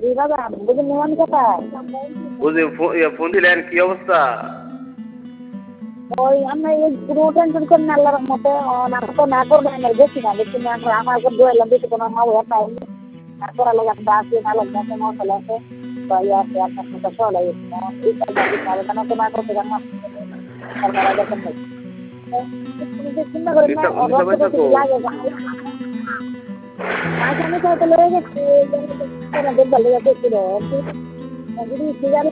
জি বাবা, বুঝি মেহমান কোথায়? বুঝি ফোন দিলেন, কি অবস্থা? ওই আমরা এই পুরো টেনশন করেন আল্লাহর রহমতে না তো না করবে না বেশি না বেশি না আমার উপর দোয়াইলাম বেশি কোনো মা হয়ে পাইনি তারপর আল্লাহ একটা আছে না লোক আছে মশাল আছে তো ইয়ে আছে আপনার সাথে চলে এই কাজটা দিতে হবে কেন তো না করতে জানা সরকার দেখেন নাই তুমি যে চিন্তা করেন না দিশা রক্ত পাইছো কিছু তো? লাগে মাঝে আমি তো লয়ে গেছি দেখবার লেগে ছিল যদি সিগারেট